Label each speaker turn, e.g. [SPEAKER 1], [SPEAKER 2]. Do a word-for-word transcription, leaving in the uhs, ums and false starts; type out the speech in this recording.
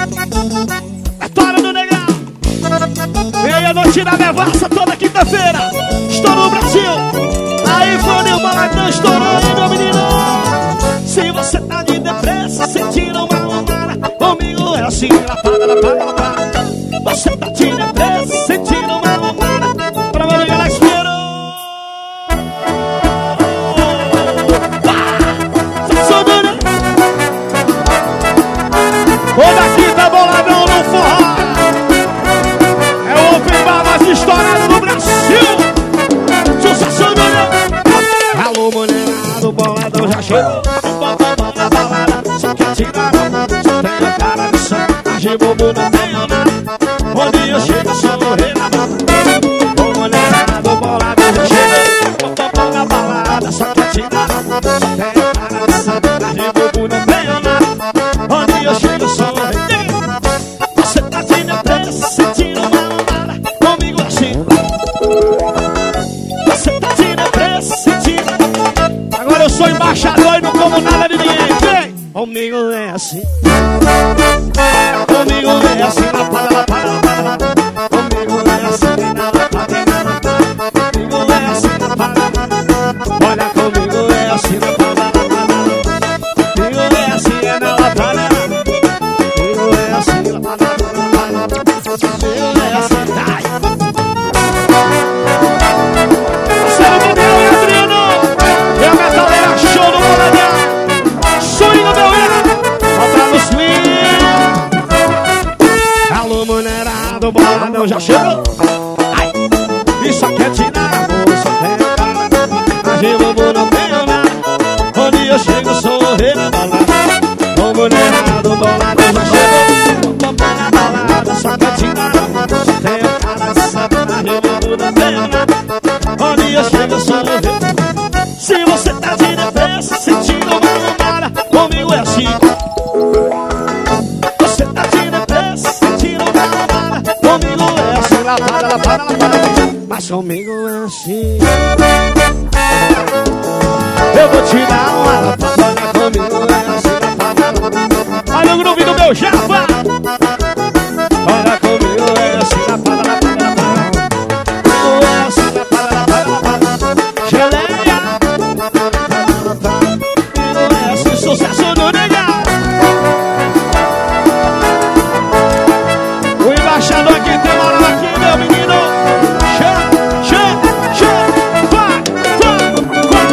[SPEAKER 1] Vitória do Negão. Meia-noite na Nevassa, toda quinta-feira. Estourou o Brasil. Aí foi o Baladão, estourou aí, meu menino. Se você tá de depressa, sentindo uma lomada, comigo é assim, lapada, lapada, lapada. Você tá de depressa, sentindo uma lomada, pra você galera esperou. Toda quinta Boladão no forró. É o open bar mais estourado do Brasil. Sucesso do Negão. Alô, mulherada, o Boladão já chegou. Na balada, só quer tirar. Só tem a cara de sacanagem, bobo não tem nada. Onde eu chego, só morrer na balada. Ô, mulherada, o Boladão já chegou. Na balada, só quer tirar. Só tem a cara de sacanagem, bobo não tem nada. Onde eu chego, só morrer. Você tá de depressa, sentindo uma lomada, comigo assim. Você tá de depressa, sentindo. Agora eu sou embaixador e não como nada de ninguém. Vem! Comigo é assim. Comigo é assim, lapada, lapada, lapada. Comigo é assim, na lapada, na lapada. Comigo é assim, lapada. Olha, comigo é assim, lapada, lapada. Comigo é assim, é na lapada. Comigo é assim, lapada, lapada. Comigo é assim, ai. Marcelo Gabriel e Adriano. E a metaleira show do Boladão. Swing do meu erro. Volta nos linhos. Alô, mulherada, o Boladão já chegou. Ai. E só quer tirar amor, só tem a cara. Mas eu bobo não tenho nada. Onde eu chego, sou o rei da balada. Ô, mulherada, o Boladão já chegou. Vamos na balada, só quer tirar amor, só tem a cara de sacanagem. Eu bobo não tenho nada. Onde eu chego, sou o rei. Se você tá de depressa, sentindo uma lomada, comigo é assim. Você tá de depressa, sentindo uma lomada, comigo é assim. Lapada, lapada, lapada. Mas comigo é assim. Eu vou te dar uma lapada, comigo é assim. Lapada, lapada. Olha o groove do meu japa. Olha comigo é assim. Lapada, lapada, lapada. Comigo é assim. Lapada, lapada, lapada. Geleia. Sucesso do Negão. O embaixador aqui tem moral aqui, meu menino. Chama, chama, chama. Vai, vai, vai.